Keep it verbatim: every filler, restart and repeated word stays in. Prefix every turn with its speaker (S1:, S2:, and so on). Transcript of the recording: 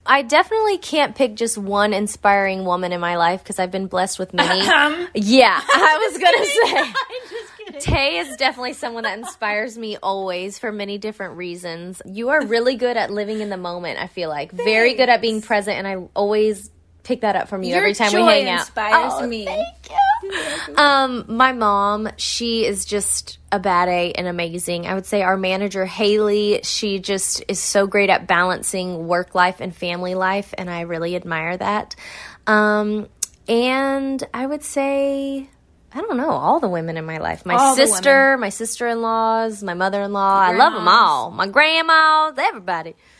S1: I definitely can't pick just one inspiring woman in my life because I've been blessed with many. Yeah, I was going to say.
S2: I'm just kidding.
S1: Tay is definitely someone that inspires me always for many different reasons. You are really good at living in the moment, I feel like. Thanks. Very good at being present, and I always pick that up from you
S2: Your
S1: every time we
S2: joy
S1: hang out.
S2: inspires
S1: oh,
S2: me.
S1: Thank you. Um, my mom, she is just a bad A and amazing. I would say our manager, Haley, she just is so great at balancing work life and family life, and I really admire that. Um, and I would say, I don't know, all the women in my life. My
S2: all
S1: sister, my sister-in-laws, my mother-in-law. I love them all. My grandmas, everybody.